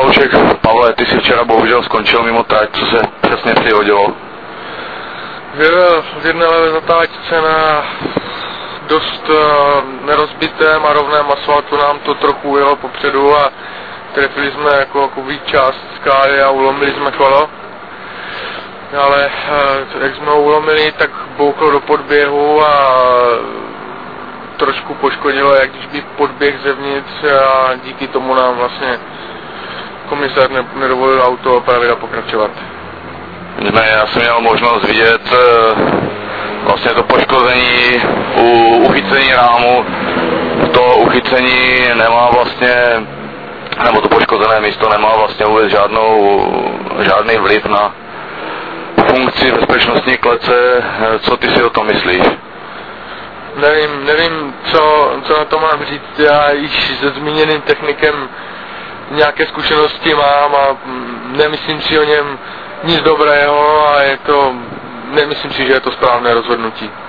fanoušek. Pavle, ty si včera bohužel skončil mimo trať, co se přesně přihodilo? V jedné levé zatáčce na dost nerozbitém a rovném asfaltu nám to trochu ujelo popředu a trefili jsme jako část skály a ulomili jsme kolo. Ale jak jsme ho ulomili, tak bouklo do podběhu a trošku poškodilo, jak když by podběh zevnitř, a díky tomu nám vlastně komisař nedovolil auto opravit a pokračovat. Já jsem měl možnost vidět vlastně to poškození u uchycení rámu. To uchycení nemá vlastně, nebo to poškozené místo nemá vlastně vůbec žádný vliv na funkci bezpečnostní klece. Co ty si o tom myslíš? Nevím, co na to mám říct. Já již se zmíněným technikem nějaké zkušenosti mám a nemyslím si o něm nic dobrého a nemyslím si, že je to správné rozhodnutí.